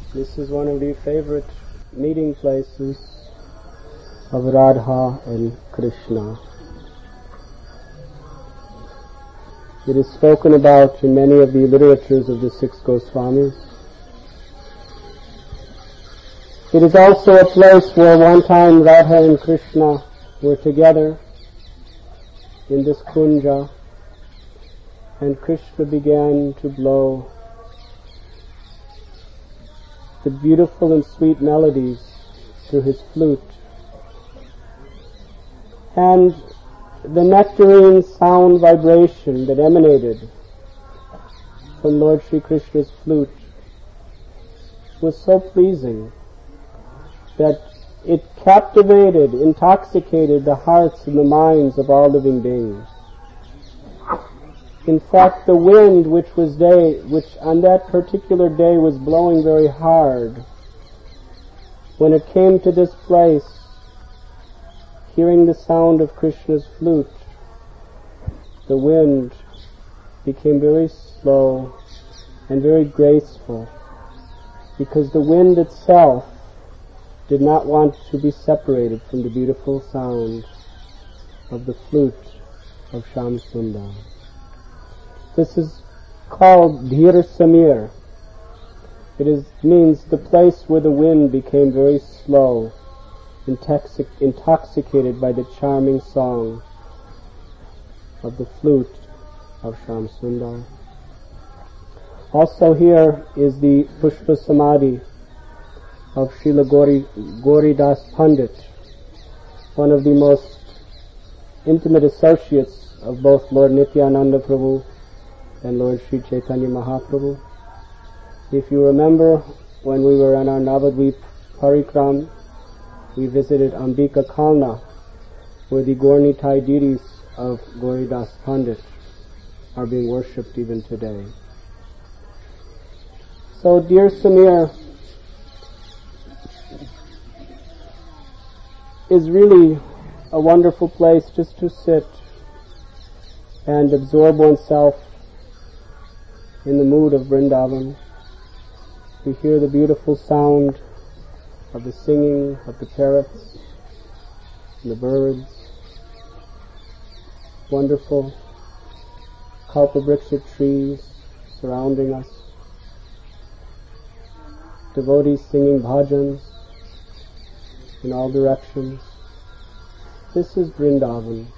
This is one of the favorite meeting places of Radha and Krishna. It is spoken about in many of the literatures of the six Goswamis. It is also a place where one time Radha and Krishna were together in this kunja, and Krishna began to blow the beautiful and sweet melodies through his flute. And the nectarine sound vibration that emanated from Lord Sri Krishna's flute was so pleasing that it captivated, intoxicated the hearts and the minds of all living beings. In fact, the wind which on that particular day was blowing very hard, when it came to this place, hearing the sound of Krishna's flute, the wind became very slow and very graceful, because the wind itself did not want to be separated from the beautiful sound of the flute of Shyam Sundar. This is called Dhir Samir. It means the place where the wind became very slow, intoxicated by the charming song of the flute of Shyam Sundar. Also here is the Pushpa Samadhi of Srila Gauridas Pandit, one of the most intimate associates of both Lord Nityananda Prabhu and Lord Sri Chaitanya Mahaprabhu. If you remember, when we were on our Navadvip Parikram, we visited Ambika Kalna, where the Gaur-Nitai deities of Gauridas Pandit are being worshipped even today. So, dear Samir, is really a wonderful place just to sit and absorb oneself in the mood of Vrindavan. We hear the beautiful sound of the singing of the parrots and the birds. Wonderful kalpavriksha trees surrounding us. Devotees singing bhajans in all directions. This is Vrindavan,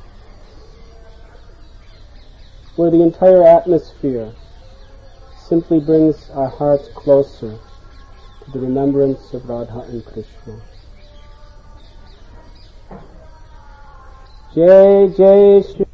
where the entire atmosphere simply brings our hearts closer to the remembrance of Radha and Krishna. Jai Jai Shri